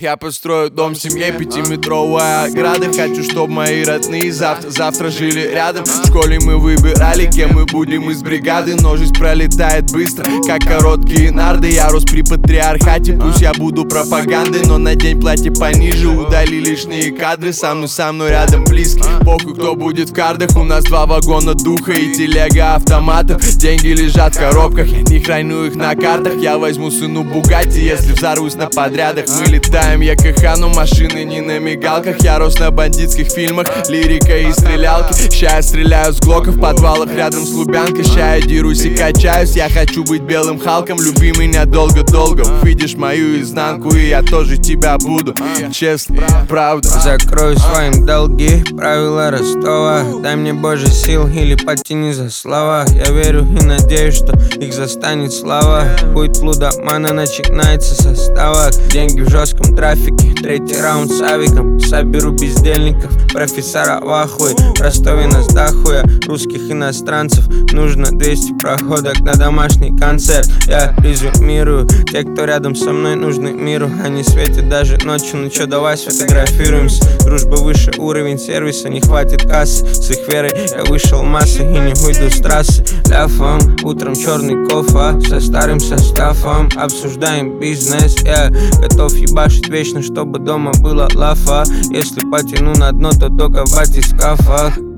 Я построю дом семье, 5-метровая ограда. Хочу, чтоб мои родные завтра жили рядом. В школе мы выбирали, кем мы будем из бригады. Но жизнь пролетает быстро, как короткие нарды. Я рос при патриархате, пусть я буду пропагандой, но надень платье пониже, удали лишние кадры. Со мной рядом близкий, похуй кто будет в кардах. У нас 2 вагона духа и телега автоматов. Деньги лежат в коробках, я не храню их на картах. Я возьму сыну Бугатти, если взорвусь на подрядах. Мы летаем, я кахану, машины не на мигалках. Я рос на бандитских фильмах, лирика и стрелялки. Ща я стреляю с глоков в подвалах рядом с Лубянкой. Ща я дерусь и качаюсь, я хочу быть белым Халком. Люби меня долго-долго, увидишь мою изнанку, и я тоже тебя буду, честно, правда. Закрою своим долги, правила Ростова. Дай мне Боже сил или потяни за слова. Я верю и надеюсь, что их застанет слава. Путь лудомана начинается со ставок. Деньги в жестком трафике, 3-й раунд с авиком. Соберу бездельников, профессора в ахуе. В Ростове нас дохуя, русских иностранцев. Нужно 200 проходок на домашний концерт. Я резюмирую, те, кто рядом со мной, нужны миру. Они светят даже ночью, ну чё, давай сфотографируемся. Дружба выше, уровень сервиса, не хватит кассы. С их верой я вышел массы и не выйду с трассы. Ляфом, утром черный кофе со старым составом. Обсуждаем бизнес, я готов ебашить вечно, чтобы дома была лафа. Если потяну на дно, то только в батискафах.